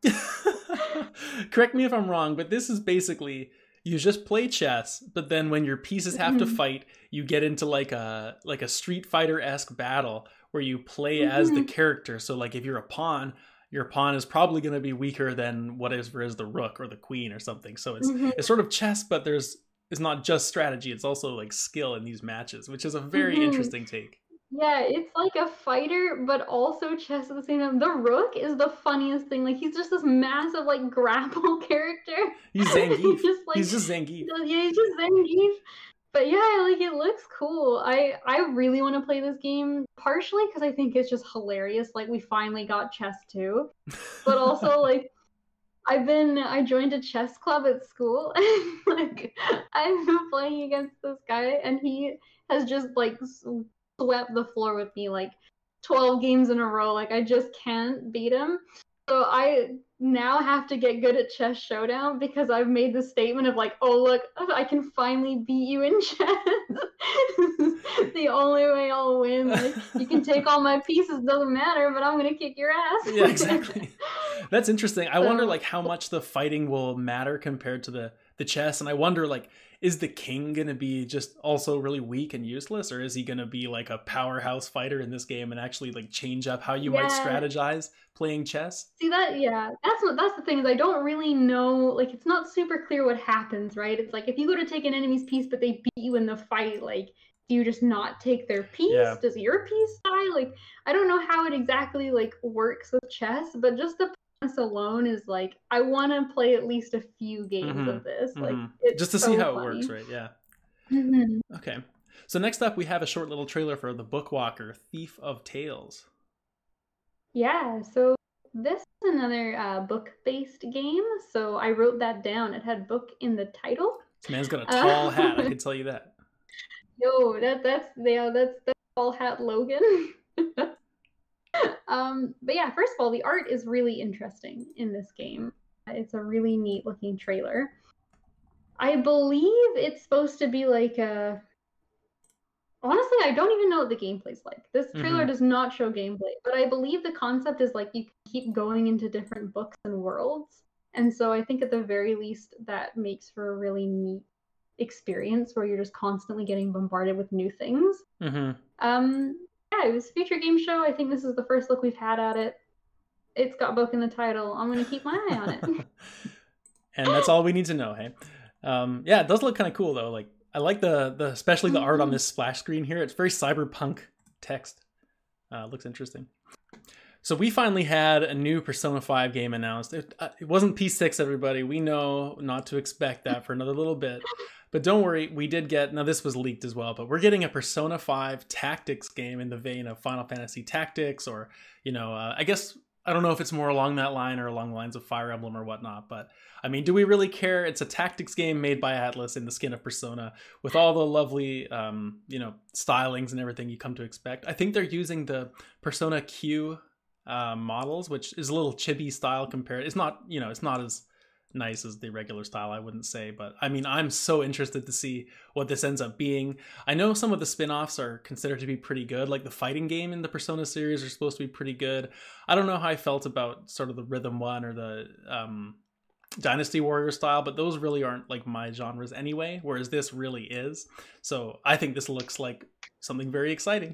correct me if I'm wrong, but this is basically you just play chess, but then when your pieces have to fight, you get into like a like a Street Fighter-esque battle where you play as the character. So like if you're a pawn, your pawn is probably going to be weaker than whatever is the rook or the queen or something. So it's mm-hmm. it's sort of chess, but there's it's not just strategy, it's also like skill in these matches, which is a very mm-hmm. interesting take. Yeah, it's like a fighter, but also chess at the same time. The rook is the funniest thing. Like, he's just this massive, like, grapple character. He's Zangief. he's, just, like, he's just Zangief. Yeah, he's just Zangief. But yeah, like, it looks cool. I, I really want to play this game, partially because I think it's just hilarious. Like, we finally got chess too. But also, like, I've been, I joined a chess club at school. And, like, I've been playing against this guy, and he has just, like, swept the floor with me like twelve games in a row. Like, I just can't beat him. So I now have to get good at Chess Showdown because I've made the statement of like, oh look, I can finally beat you in chess. The only way I'll win. Like, you can take all my pieces, doesn't matter, but I'm gonna kick your ass. Yeah, exactly. That's interesting. I so, wonder like how much the fighting will matter compared to the the chess, and I wonder like, is the king going to be just also really weak and useless, or is he going to be like a powerhouse fighter in this game and actually like change up how you yeah. might strategize playing chess? See that? Yeah, that's what that's the thing is I don't really know. Like, it's not super clear what happens, right? It's like if you go to take an enemy's piece, but they beat you in the fight, like, do you just not take their piece? Yeah. Does your piece die? Like, I don't know how it exactly like works with chess, but just the alone is like, I want to play at least a few games mm-hmm. of this, like mm-hmm. it's just to so see how funny. It works, right? Yeah. Mm-hmm. Okay, so next up we have a short little trailer for The Bookwalker: Thief of Tales. Yeah, so this is another uh, book-based game. So I wrote that down. It had book in the title. This man's got a tall uh, hat. I can tell you that. Yo, that that's yeah, that's that's tall hat Logan. Um, but yeah, first of all, the art is really interesting in this game. It's a really neat looking trailer. I believe it's supposed to be like a... Honestly, I don't even know what the gameplay's like. This trailer mm-hmm. does not show gameplay, but I believe the concept is like you keep going into different books and worlds. And so I think at the very least that makes for a really neat experience where you're just constantly getting bombarded with new things. Mm-hmm. Um... Yeah, it was a feature game show. I think this is the first look we've had at it. It's got book in the title. I'm going to keep my eye on it. And that's all we need to know, hey? Um, yeah, it does look kind of cool, though. Like, I like the, the especially the mm-hmm. art on this splash screen here. It's very cyberpunk text. Uh, looks interesting. So we finally had a new Persona five game announced. It, uh, it wasn't P six, everybody. We know not to expect that for another little bit. But don't worry, we did get, now this was leaked as well, but we're getting a Persona five tactics game in the vein of Final Fantasy Tactics, or, you know, uh, I guess, I don't know if it's more along that line or along the lines of Fire Emblem or whatnot, but I mean, do we really care? It's a tactics game made by Atlus in the skin of Persona with all the lovely, um, you know, stylings and everything you come to expect. I think they're using the Persona Q uh, models, which is a little chibi style compared. It's not, you know, it's not as nice as the regular style, I wouldn't say, but I mean, I'm so interested to see what this ends up being. I know some of the spin-offs are considered to be pretty good, like the fighting game in the Persona series are supposed to be pretty good. I don't know how I felt about sort of the Rhythm one or the um Dynasty Warrior style, but those really aren't like my genres anyway, whereas this really is. So I think this looks like something very exciting.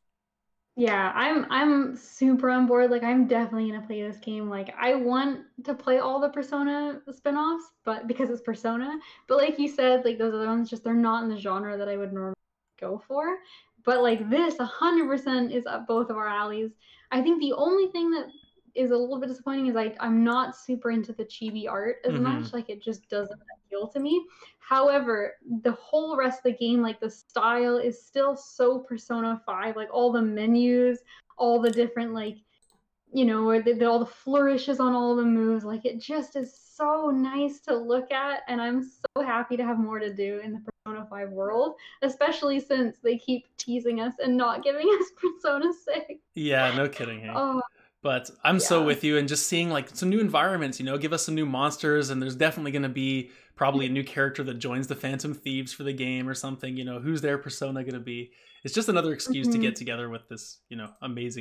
Yeah, I'm I'm super on board. Like, I'm definitely gonna play this game. Like, I want to play all the Persona spin-offs, but because it's Persona. But like you said, like those other ones, just they're not in the genre that I would normally go for. But like this, one hundred percent is up both of our alleys. I think the only thing that is a little bit disappointing is I I'm not super into the chibi art as mm-hmm. much. Like, it just doesn't appeal to me. However, the whole rest of the game, like the style is still so Persona five, like all the menus, all the different, like, you know, where the, the, all the flourishes on all the moves, like it just is so nice to look at, and I'm so happy to have more to do in the Persona five world, especially since they keep teasing us and not giving us Persona six. Yeah, no kidding. Hey? Oh. But I'm yeah. so with you, and just seeing like some new environments, you know, give us some new monsters, and there's definitely going to be probably a new character that joins the Phantom Thieves for the game or something, you know, who's their persona going to be? It's just another excuse mm-hmm. to get together with this, you know, amazing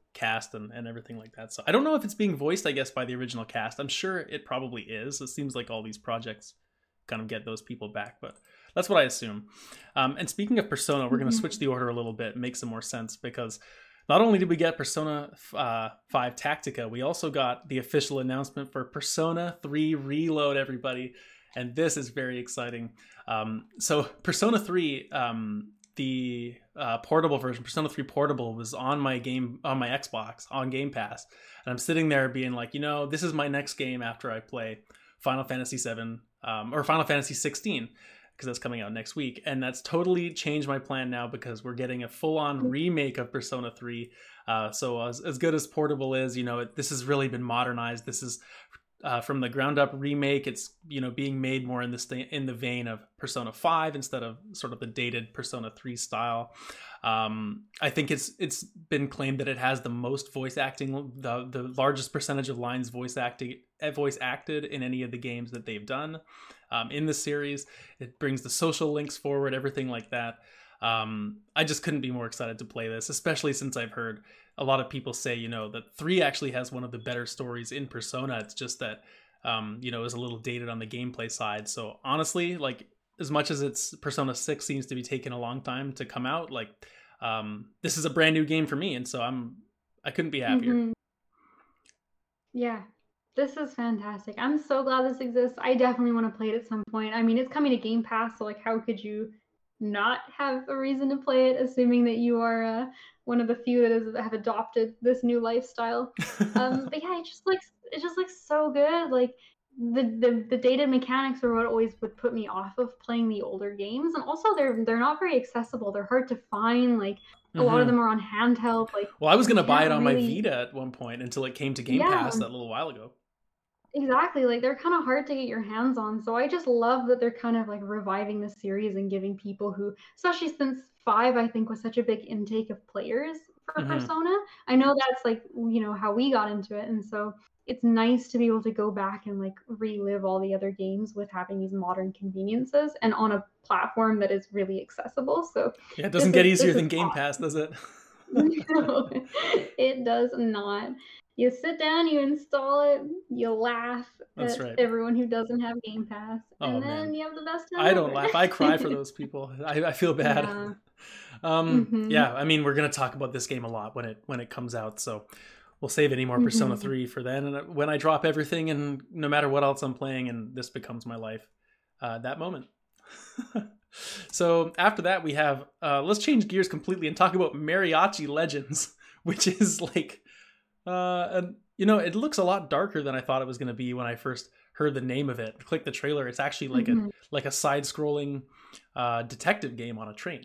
cast and, and everything like that. So I don't know if it's being voiced, I guess, by the original cast. I'm sure it probably is. It seems like all these projects kind of get those people back, but that's what I assume. Um, and speaking of Persona, we're going to switch the order a little bit, make some more sense, because not only did we get Persona uh, five Tactica, we also got the official announcement for Persona three Reload, everybody. And this is very exciting. Um, so Persona three, um, the uh, portable version, Persona three Portable, was on my game, on my Xbox, on Game Pass. And I'm sitting there being like, you know, this is my next game after I play Final Fantasy seven, um, or Final Fantasy sixteen, because that's coming out next week. And that's totally changed my plan now, because we're getting a full-on remake of Persona three. Uh, so as, as good as Portable is, you know, it, this has really been modernized. This is uh, from the ground up remake. It's, you know, being made more in the st- in the vein of Persona five instead of sort of the dated Persona three style. Um, I think it's it's been claimed that it has the most voice acting, the the largest percentage of lines voice acting voice acted in any of the games that they've done um, in the series. It brings the social links forward, everything like that. Um, I just couldn't be more excited to play this, especially since I've heard a lot of people say, you know, that three actually has one of the better stories in Persona. It's just that, um, you know, is a little dated on the gameplay side. So honestly, like, as much as it's Persona six seems to be taking a long time to come out, like, um, this is a brand new game for me. And so I'm, I couldn't be happier. Mm-hmm. Yeah, this is fantastic. I'm so glad this exists. I definitely want to play it at some point. I mean, it's coming to Game Pass, so like, how could you not have a reason to play it, assuming that you are uh, one of the few that, is, that have adopted this new lifestyle. Um, but yeah, it just looks it just looks so good. Like the, the the dated mechanics are what always would put me off of playing the older games, and also they're they're not very accessible. They're hard to find. Like a mm-hmm. lot of them are on handheld. Like, well, I was gonna buy it on really... my Vita at one point until it came to Game yeah. Pass that little while ago. Exactly, like they're kind of hard to get your hands on. So I just love that they're kind of like reviving the series and giving people who, especially since five, I think was such a big intake of players for mm-hmm. Persona. I know that's like, you know, how we got into it. And so it's nice to be able to go back and like relive all the other games with having these modern conveniences and on a platform that is really accessible. So yeah, it doesn't get is, easier than Game awesome. Pass, does it? No, it does not. You sit down, you install it, you laugh That's at right. everyone who doesn't have Game Pass, and oh, then man. you have the best time I don't ever. laugh. I cry for those people. I, I feel bad. Yeah. um, mm-hmm. yeah, I mean, we're going to talk about this game a lot when it when it comes out, so we'll save any more mm-hmm. Persona three for then. And when I drop everything, and no matter what else I'm playing, and this becomes my life, uh, that moment. So after that, we have, uh, let's change gears completely and talk about Mariachi Legends, which is like... Uh, and you know, it looks a lot darker than I thought it was going to be when I first heard the name of it. Click the trailer; it's actually like mm-hmm. a like a side-scrolling uh, detective game on a train.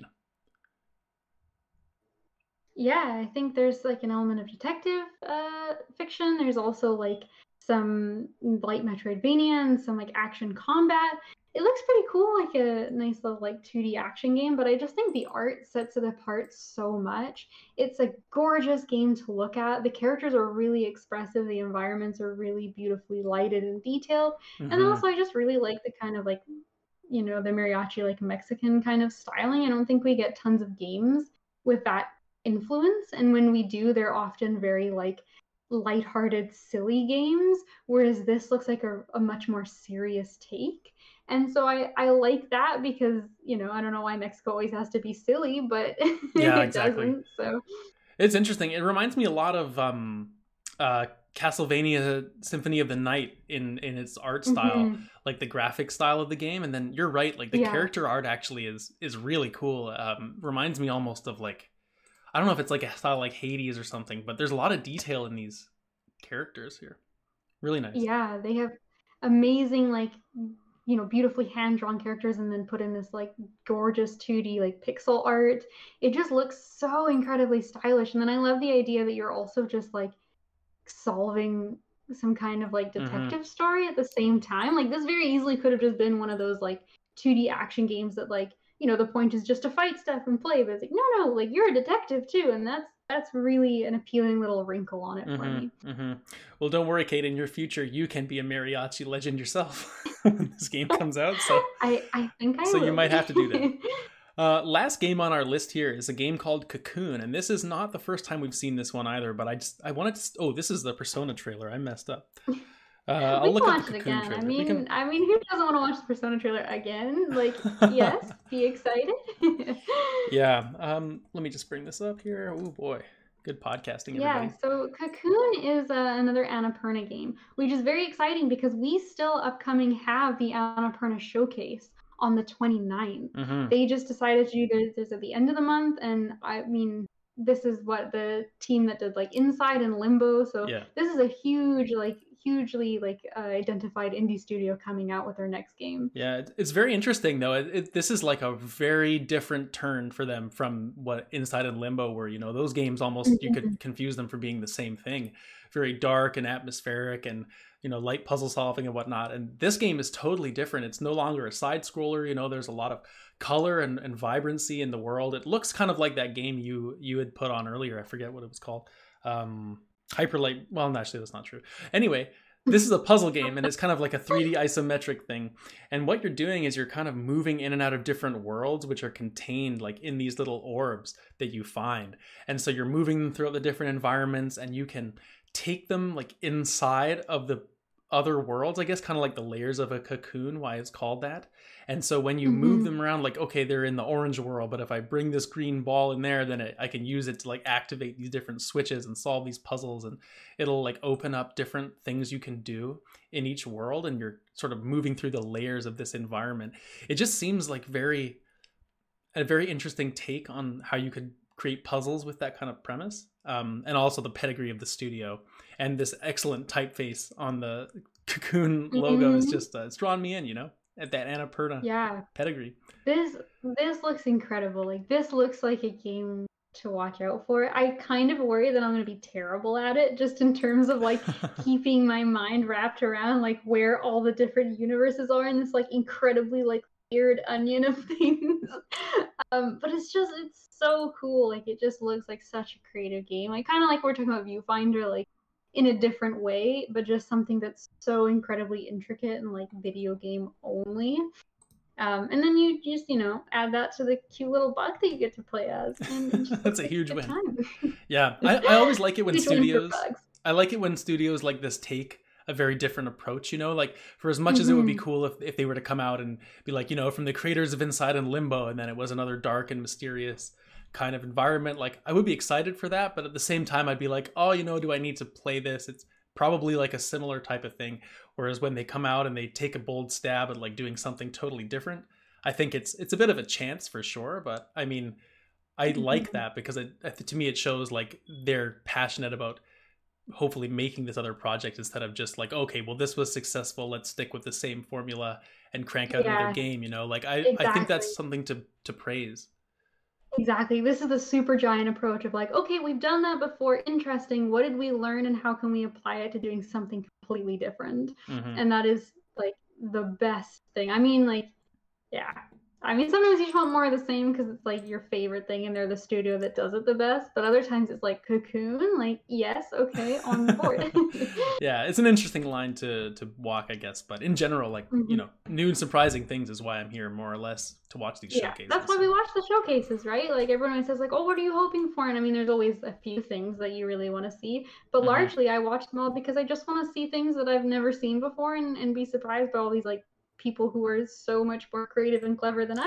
Yeah, I think there's like an element of detective uh, fiction. There's also like some light Metroidvania and some like action combat. It looks pretty cool, like a nice little like two D action game, but I just think the art sets it apart so much. It's a gorgeous game to look at. The characters are really expressive. The environments are really beautifully lighted and detailed. Mm-hmm. And also I just really like the kind of like, you know, the mariachi like Mexican kind of styling. I don't think we get tons of games with that influence. And when we do, they're often very like lighthearted, silly games, whereas this looks like a, a much more serious take. And so I, I like that because, you know, I don't know why Mexico always has to be silly, but yeah, it exactly. doesn't. So it's interesting. It reminds me a lot of um, uh, Castlevania Symphony of the Night in, in its art style, mm-hmm. like the graphic style of the game. And then you're right, like the yeah. character art actually is is really cool. Um, reminds me almost of like, I don't know if it's like a style like Hades or something, but there's a lot of detail in these characters here. Really nice. Yeah, they have amazing like, you know, beautifully hand-drawn characters and then put in this like gorgeous two D like pixel art. It just looks so incredibly stylish. And then I love the idea that you're also just like solving some kind of like detective mm-hmm. story at the same time. Like this very easily could have just been one of those like two D action games that like, you know, the point is just to fight stuff and play, but it's like, no, no, like you're a detective too. And that's that's really an appealing little wrinkle on it mm-hmm, for me. Mm-hmm. Well, don't worry, Kate. In your future, you can be a mariachi legend yourself when this game comes out. So I, I think I So will. you might have to do that. Uh, last game on our list here is a game called Cocoon, and this is not the first time we've seen this one either. But I just I wanted to. Oh, this is the Persona trailer. I messed up. Uh, I'll we look can up watch the it Cocoon again. trailer. I mean, can... I mean, who doesn't want to watch the Persona trailer again? Like, yes, be excited. yeah. Um. Let me just bring this up here. Oh boy. Good podcasting, everybody. Yeah, so Cocoon is uh, another Annapurna game, which is very exciting because we still upcoming have the Annapurna Showcase on the twenty-ninth. Mm-hmm. They just decided to do this at the end of the month, and I mean, this is what the team that did like Inside and Limbo, so yeah. this is a huge, like, hugely like uh, identified indie studio coming out with their next game. Yeah, it's very interesting though. It, it, this is like a very different turn for them from what Inside and Limbo were. You know, those games almost mm-hmm. you could confuse them for being the same thing. Very dark and atmospheric, and you know, light puzzle solving and whatnot. And this game is totally different. It's no longer a side scroller. You know, there's a lot of color and, and vibrancy in the world. It looks kind of like that game you you had put on earlier. I forget what it was called. Um, Hyperlight. Well, actually, that's not true. Anyway, this is a puzzle game, and it's kind of like a three D isometric thing. And what you're doing is you're kind of moving in and out of different worlds, which are contained like in these little orbs that you find. And so you're moving them throughout the different environments, and you can take them like inside of the other worlds, I guess, kind of like the layers of a cocoon, why it's called that. And so when you mm-hmm. move them around, like, okay, they're in the orange world, but if I bring this green ball in there, then it, I can use it to like activate these different switches and solve these puzzles, and it'll like open up different things you can do in each world, and you're sort of moving through the layers of this environment. It just seems like very a very interesting take on how you could create puzzles with that kind of premise. Um, and also the pedigree of the studio and this excellent typeface on the Cocoon logo mm-hmm. is just uh, it's drawn me in, you know, at that Annapurna yeah. pedigree. This this looks incredible. Like, this looks like a game to watch out for. I kind of worry that I'm going to be terrible at it, just in terms of like keeping my mind wrapped around like where all the different universes are in this like incredibly like weird onion of things. um, but it's just it's so cool. Like, it just looks like such a creative game. Like, kind of like we're talking about Viewfinder, like in a different way, but just something that's so incredibly intricate and like video game only. Um, and then you just, you know, add that to the cute little bug that you get to play as. And that's a huge win. Yeah, I, I always like it when studios. I like it when studios like this take a very different approach, you know, like for as much mm-hmm. as it would be cool if, if they were to come out and be like, you know, from the creators of Inside and Limbo, and then it was another dark and mysterious kind of environment. Like, I would be excited for that, but at the same time I'd be like, oh, you know, do I need to play this? It's probably like a similar type of thing. Whereas when they come out and they take a bold stab at like doing something totally different, I think it's it's a bit of a chance for sure. But I mean, I mm-hmm. like that because it, to me it shows like they're passionate about hopefully making this other project instead of just like, okay, well, this was successful, let's stick with the same formula and crank out yeah. another game, you know. Like I, exactly. I think that's something to to praise. Exactly. This is the super giant approach of like, okay, we've done that before. Interesting. What did we learn and how can we apply it to doing something completely different? Mm-hmm. And that is like the best thing. I mean, like, yeah. I mean, sometimes you just want more of the same because it's like your favorite thing and they're the studio that does it the best. But other times it's like Cocoon, like, yes, okay, on board. Yeah, it's an interesting line to to walk, I guess. But in general, like, mm-hmm. you know, new and surprising things is why I'm here more or less to watch these yeah, showcases. That's why we watch the showcases, right? Like, everyone says like, oh, what are you hoping for? And I mean, there's always a few things that you really want to see. But mm-hmm. largely I watch them all because I just want to see things that I've never seen before and, and be surprised by all these like people who are so much more creative and clever than I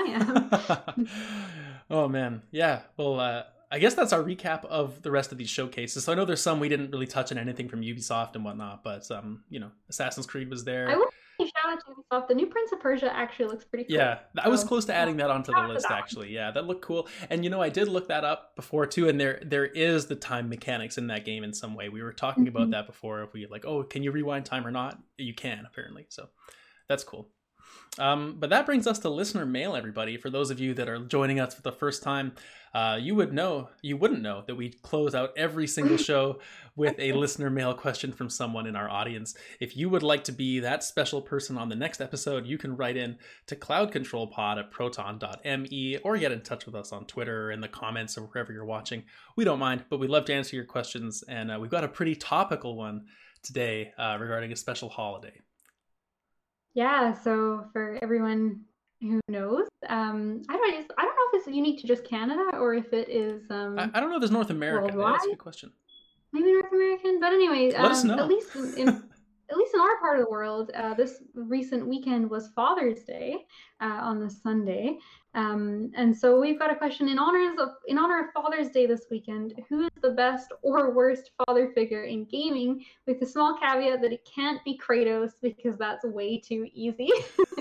am. Oh man, yeah. Well, uh, I guess that's our recap of the rest of these showcases. So I know there's some we didn't really touch on anything from Ubisoft and whatnot, but um, you know, Assassin's Creed was there. I would say shout out to Ubisoft. The new Prince of Persia actually looks pretty cool. Yeah, I was so, close to adding that onto the list actually. Yeah, that looked cool. And you know, I did look that up before too, and there there is the time mechanics in that game in some way. We were talking mm-hmm. about that before. If we like, oh, can you rewind time or not? You can apparently. So that's cool. Um, but that brings us to listener mail, everybody. For those of you that are joining us for the first time, uh, you would know, you wouldn't know that we close out every single show with a listener mail question from someone in our audience. If you would like to be that special person on the next episode, you can write in to cloudcontrolpod at proton dot me or get in touch with us on Twitter or in the comments or wherever you're watching. We don't mind, but we love to answer your questions. And uh, we've got a pretty topical one today uh, regarding a special holiday. Yeah, so for everyone who knows, um, I don't, I don't know know if it's unique to just Canada or if it is um, I, I don't know if it's North America. worldwide. That's a good question. Maybe North American, but anyway, Let us um, know. at least in, in at least in our part of the world, uh, this recent weekend was Father's Day uh, on the Sunday, um, and so we've got a question in honor of in honor of Father's Day this weekend. Who is the best or worst father figure in gaming? With the small caveat that it can't be Kratos because that's way too easy.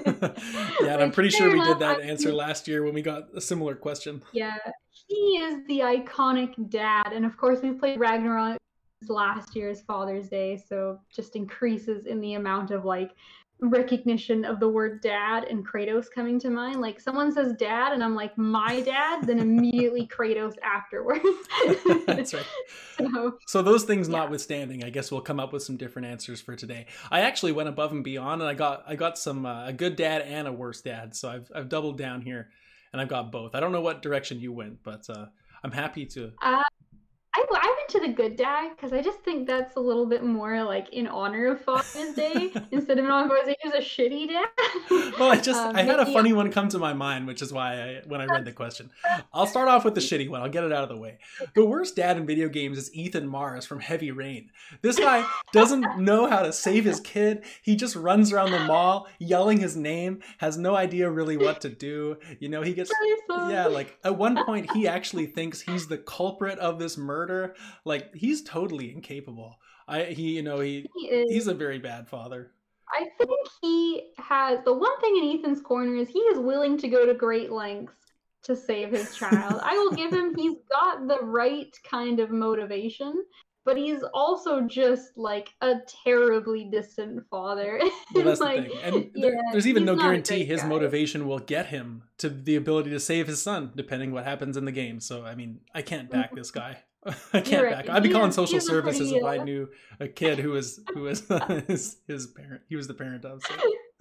Yeah, and I'm Which, pretty fair sure we enough, did that I answer last year when we got a similar question. Yeah, he is the iconic dad, and of course we played Ragnarok last year's Father's Day, so just increases in the amount of like recognition of the word dad and Kratos coming to mind. Like someone says dad and I'm like my dad, then immediately Kratos afterwards. That's right. So, so those things yeah. notwithstanding, I guess we'll come up with some different answers for today. I actually went above and beyond, and I got I got some uh, a good dad and a worse dad. So I've I've doubled down here, and I've got both. I don't know what direction you went, but uh, I'm happy to. Uh, I, I went to the good dad because I just think that's a little bit more like in honor of Father's Day instead of an ongoing here's a shitty dad. Well, I just um, I had a maybe- funny one come to my mind, which is why I when I read the question. I'll start off with the shitty one. I'll get it out of the way. The worst dad in video games is Ethan Mars from Heavy Rain. This guy doesn't know how to save his kid. He just runs around the mall yelling his name, has no idea really what to do. You know, he gets yeah, like at one point he actually thinks he's the culprit of this murder. Like he's totally incapable. I he you know he, He is. he's a very bad father. I think he has the one thing in Ethan's corner is he is willing to go to great lengths to save his child. I will give him he's got the right kind of motivation, but he's also just like a terribly distant father. Well, that's like, the thing. And there, yeah, there's even he's no not a guarantee great his guy. motivation will get him to the ability to save his son, depending what happens in the game. So, I mean, I can't back this guy. I can't You're back. right. I'd be He calling is- social he's a services pretty, if I uh, knew a kid who was who was his, his parent. He was the parent of. So.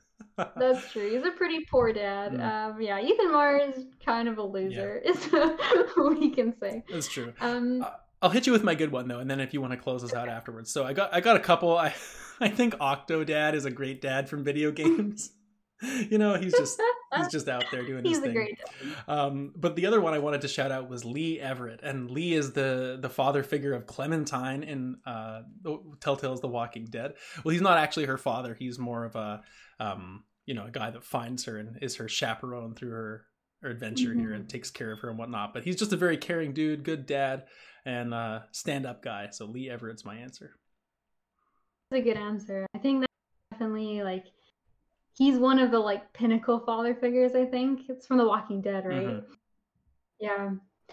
That's true. He's a pretty poor dad. Mm. Um, yeah, Ethan Mars is kind of a loser, is what we can say. That's true. Um, Uh, I'll hit you with my good one though, and then if you want to close us out afterwards. So I got I got a couple. I I think Octodad is a great dad from video games. You know, he's just he's just out there doing he's his a thing. great dad. Um, but the other one I wanted to shout out was Lee Everett, and Lee is the the father figure of Clementine in uh, Telltale's The Walking Dead. Well, he's not actually her father; he's more of a um, you know a guy that finds her and is her chaperone through her, her adventure Mm-hmm. here and takes care of her and whatnot. But he's just a very caring dude, good dad, and uh, stand up guy. So Lee Everett's my answer. That's a good answer. I think that's definitely like he's one of the like pinnacle father figures. I think it's from The Walking Dead, right? Mhm. Yeah.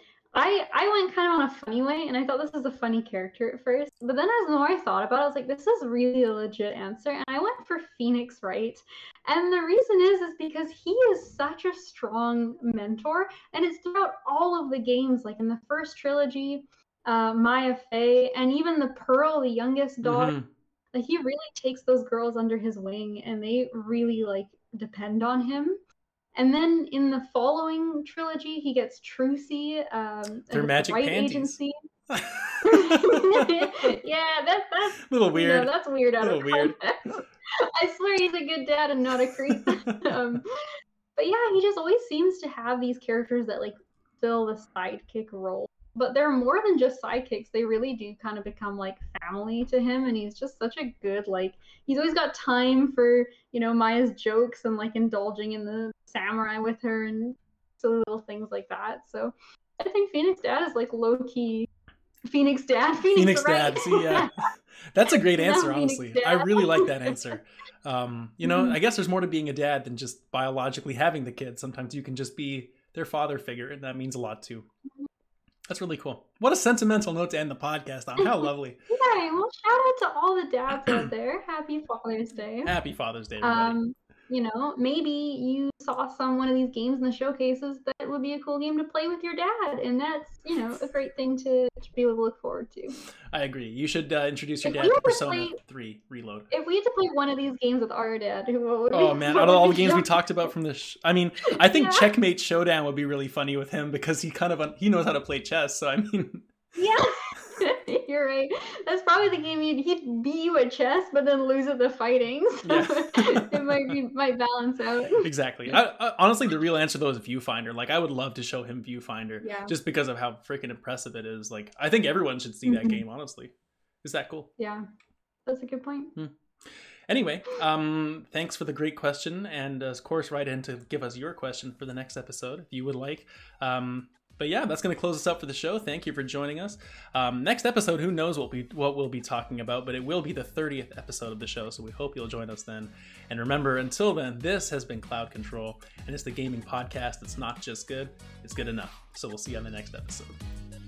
I I went kind of on a funny way, and I thought this was a funny character at first. But then as the more I thought about it, I was like, this is really a legit answer. And I went for Phoenix Wright. And the reason is is because he is such a strong mentor, and it's throughout all of the games, like in the first trilogy, uh, Maya Fey, and even the Pearl, the youngest daughter. Mhm. Like he really takes those girls under his wing, and they really like depend on him. And then in the following trilogy, he gets Trucy, um, They're and magic the Right panties. Agency. Yeah, that's that's Little you weird. know, that's weird out of Little weird. context. I swear he's a good dad and not a creep. um, but yeah, he just always seems to have these characters that like fill the sidekick role. But they're more than just sidekicks. They really do kind of become like family to him, and he's just such a good like. He's always got time for you know Maya's jokes and like indulging in the samurai with her and silly little things like that. So I think Phoenix Dad is like low key. Phoenix Dad. Phoenix, Phoenix Wright. Dad. See, yeah, that's a great Now answer. Phoenix Honestly, Dad. I really like that answer. Um, you know, Mhm. I guess there's more to being a dad than just biologically having the kid. Sometimes you can just be their father figure, and that means a lot too. That's really cool. What a sentimental note to end the podcast on. How lovely. Yeah, well, shout out to all the dads out there. Happy Father's Day. Happy Father's Day, everybody. Um, you know, maybe you saw some one of these games in the showcases that would be a cool game to play with your dad, and that's you know a great thing to, to be able to look forward to. I agree. You should uh, introduce your If dad we to had to Persona play- three Reload. If we had to play one of these games with our dad, who what would Oh we, man, what out of would all we the games we show? talked about from this, sh- I mean, I think Yeah. Checkmate Showdown would be really funny with him because he kind of un- he knows how to play chess. So I mean, Yeah, you're right. That's probably the game he'd, he'd beat you at chess, but then lose at the fighting. So Yeah. it might be might balance out. Exactly. I, I, honestly, the real answer though is Viewfinder. Like, I would love to show him Viewfinder, Yeah. just because of how freaking impressive it is. Like, I think everyone should see that Mhm. game. Honestly, is that cool? Yeah, that's a good point. Hmm. Anyway, um, thanks for the great question, and uh, of course, write in to give us your question for the next episode if you would like. Um, but yeah, that's going to close us up for the show. Thank you for joining us. Um, next episode, who knows what we what we'll be talking about, but it will be the thirtieth episode of the show, so we hope you'll join us then. And remember, until then, this has been Cloud Control, and it's the gaming podcast that's not just good, it's good enough. So we'll see you on the next episode.